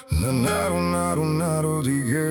نه نرو نرو نرو دیگه،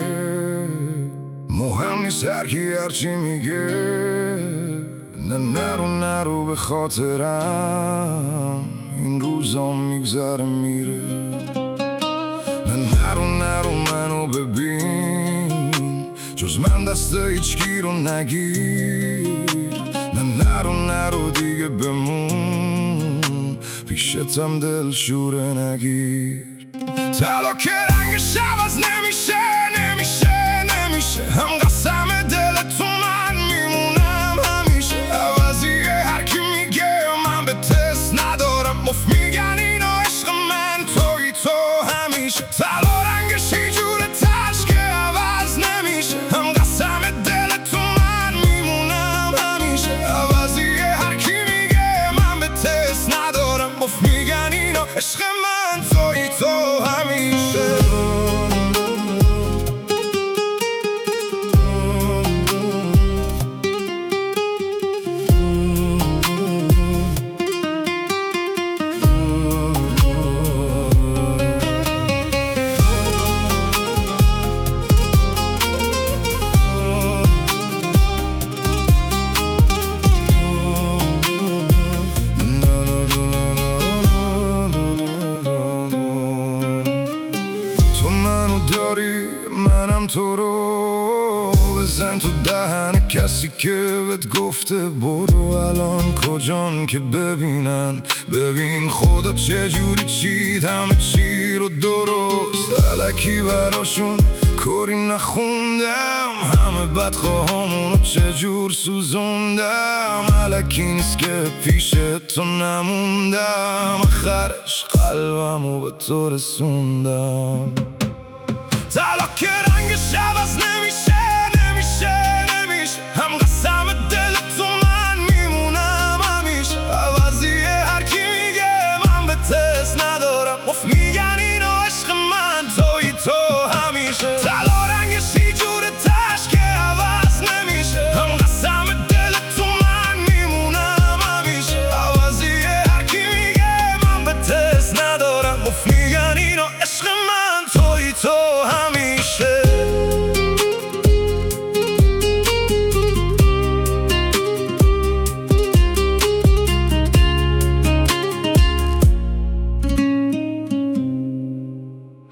مهم نیست هرکی هرچی میگه. نه نرو نرو به خاطرم، این روزا میگذره میره. نه نرو نرو منو ببین، جز من دست هیچکی رو نگیر. نه نرو نرو دیگه بمون، پیشتم دلشوره نگیر. طلا که رنگش عوض نمیشه نمیشه، هم قسم دل تو من میمونم همیشه. عوضیه هرکی میگه من به تست ندارم، مفت میگن اینو عشق من توی تو همیشه. طلا رنگش اینجوره تش که عوض نمیشه، هم قسم دل تو من میمونم همیشه. عوضیه هرکی میگه من به تست ندارم، مفت میگن اینو عشق من توی تو همیشه. داری منم تو رو، بزن تو دهن کسی که بهت گفته برو. الان کجان که ببینن، ببین خدا چجوری چید همه چی رو درست. الکی براشون کاری نخوندم، همه بدخواهامونو چجور سوزوندم. الکی نیست که پیش تو نموندم، آخرش قلبمو به تو رسوندم. طلا که